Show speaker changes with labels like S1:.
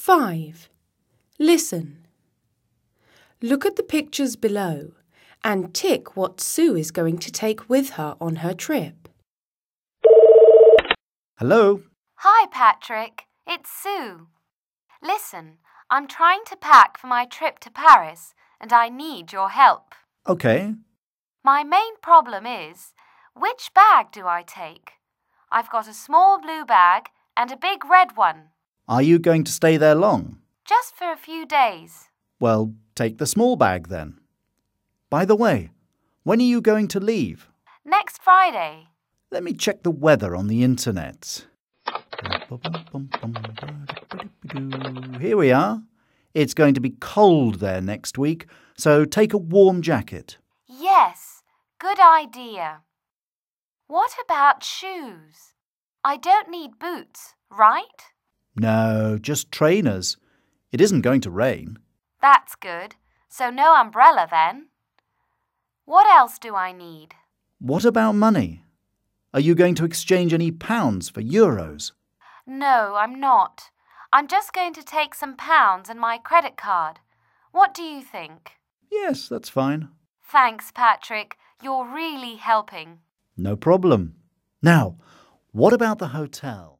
S1: 5. Listen. Look at the pictures below and tick what Sue is going to take with her on her trip.
S2: Hello?
S3: Hi, Patrick. It's Sue. Listen, I'm trying to pack for my trip to Paris and I need your help.
S2: OK.
S3: My main problem is, which bag do I take? I've got a small blue bag and a big red one.
S2: Are you going to stay there long?
S3: Just for a few days.
S2: Well, take the small bag then. By the way, when are you going to leave?
S3: Next Friday.
S2: Let me check the weather on the internet. Here we are. It's going to be cold there next week, so take a warm jacket.
S3: Yes, good idea. What about shoes? I don't need boots, right?
S2: No, just trainers. It isn't going to rain.
S3: That's good. So no umbrella then. What else do I need?
S2: What about money? Are you going to exchange any pounds for euros?
S3: No, I'm not. I'm just going to take some pounds and my credit card. What do you think?
S2: Yes, that's fine.
S3: Thanks, Patrick. You're really helping.
S2: No problem. Now, what about the hotel?